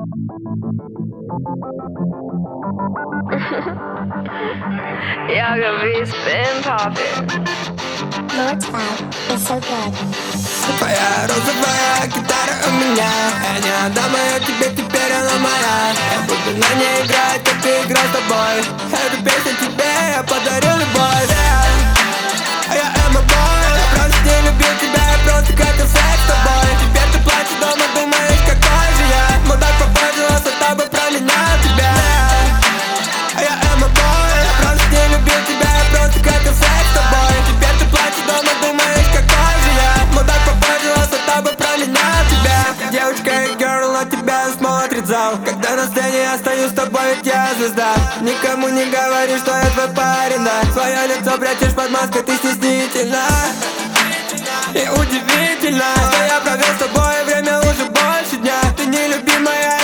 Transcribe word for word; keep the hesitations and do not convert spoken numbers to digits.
Yaga V's been poppin'. Lord's vibe is so good. Твоя розовая гитара у меня, я не отдам ее тебе, теперь она моя. Я буду на ней играть, как ты играл с тобой. Эту песню тебе я подарю любовь. А я эмо-бой, я просто не любил тебя, я просто хотел секс с тобой. Теперь ты плачешь дома, думаешь, какой же я мудак, попользовался тобой, променял тебя. А я эмо-бой, я просто не любил тебя, я просто хотел секс с тобой. Теперь ты плачешь дома, думаешь, какой же я мудак, попользовался тобой, променял тебя. Девочка и girl, на тебя смотрит зал. Когда на сцене я стою с тобой, ведь я звезда. Никому не говори, что я твой парень, да. Свое лицо прячешь под маской, ты стеснительна. И удивительно, что я провел с тобой время уже больше дня. Ты нелюбимая,